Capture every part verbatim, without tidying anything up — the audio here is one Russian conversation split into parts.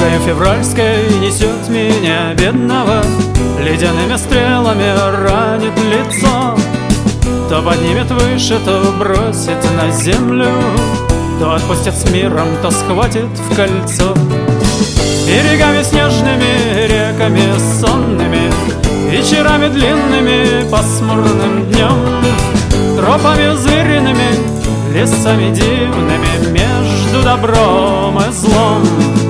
Югою февральской несет меня бедного, ледяными стрелами ранит лицо. То поднимет выше, то бросит на землю, то отпустит с миром, то схватит в кольцо. Берегами снежными, реками сонными, вечерами длинными, пасмурным днем, тропами звериными, лесами дивными, между добром и злом.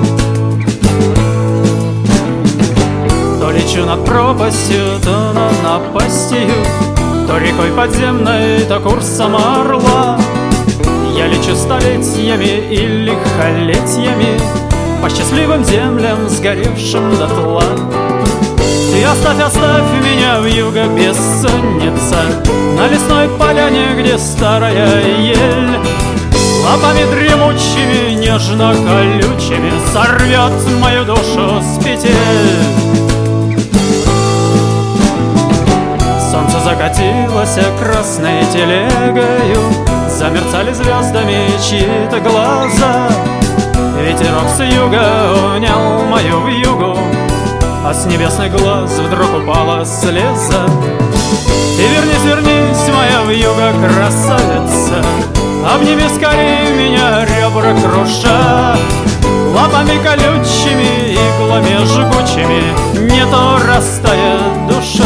То лечу над пропастью, то над напастью, то рекой подземной, то курсом орла. Я лечу столетиями и лихолетиями по счастливым землям, сгоревшим дотла. Ты оставь, оставь меня вьюга бессонница, на лесной поляне, где старая ель лапами дремучими, нежно-колючими сорвет мою душу с петель. Солнце закатилось красной телегою, замерцали звездами чьи-то глаза. Ветерок с юга унял мою вьюгу, а с небесных глаз вдруг упала слеза. И вернись, вернись, моя вьюга красавица, обними скорее меня, ребра круша. Лапами колючими, иглами жгучими не то растает душа.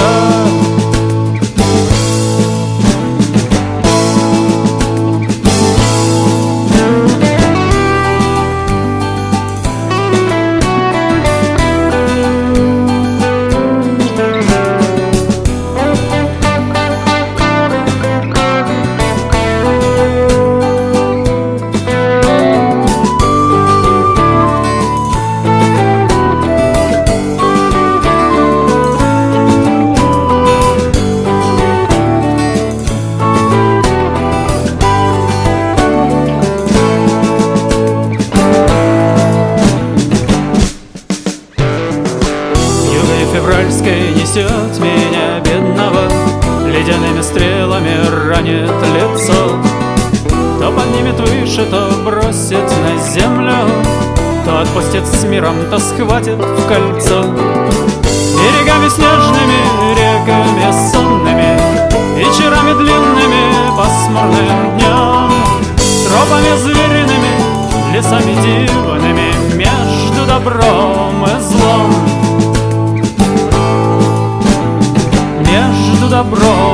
Февральской несет меня бедного, ледяными стрелами ранит лицо. То поднимет выше, то бросит на землю, то отпустит с миром, то схватит в кольцо. Берегами снежными, реками сонными, вечерами длинными, пасмурным днем, тропами звериными, лесами дивными, между добром и злом. Между добром